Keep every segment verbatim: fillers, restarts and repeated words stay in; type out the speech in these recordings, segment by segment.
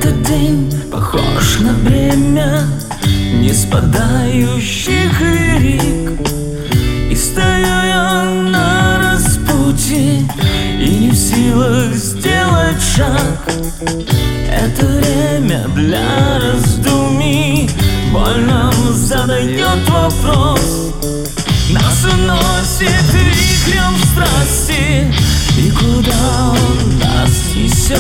Этот день похож на бремя не спадающих лирик. И стою я на распутье и не в силах сделать шаг. Это время для раздумий больно задает вопрос. Нас уносит вихрем страсти, и куда он нас несет?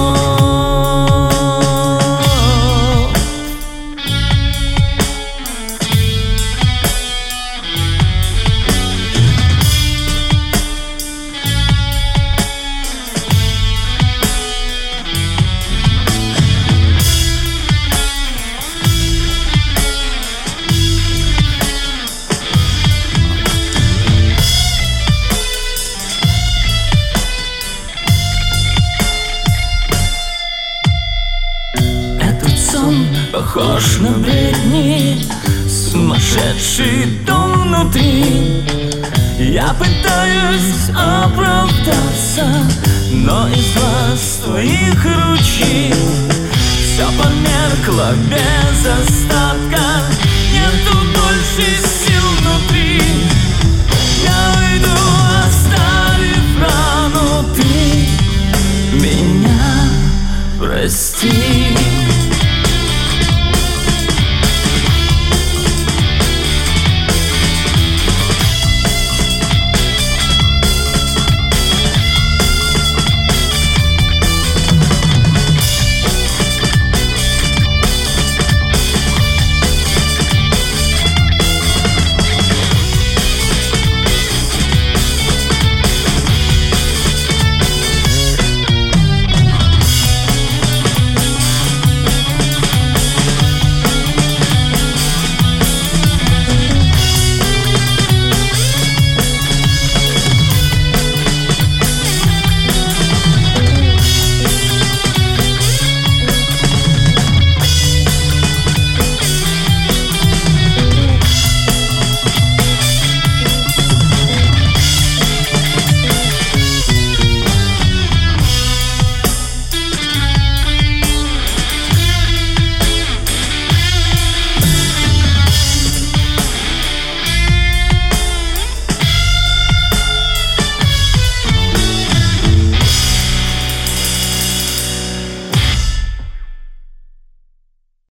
Похож на бредни, сумасшедший дом внутри. Я пытаюсь оправдаться, но из глаз твоих ручей все померкло без остатка. Нету больше сил внутри. Я уйду, оставив рану. Ты меня прости.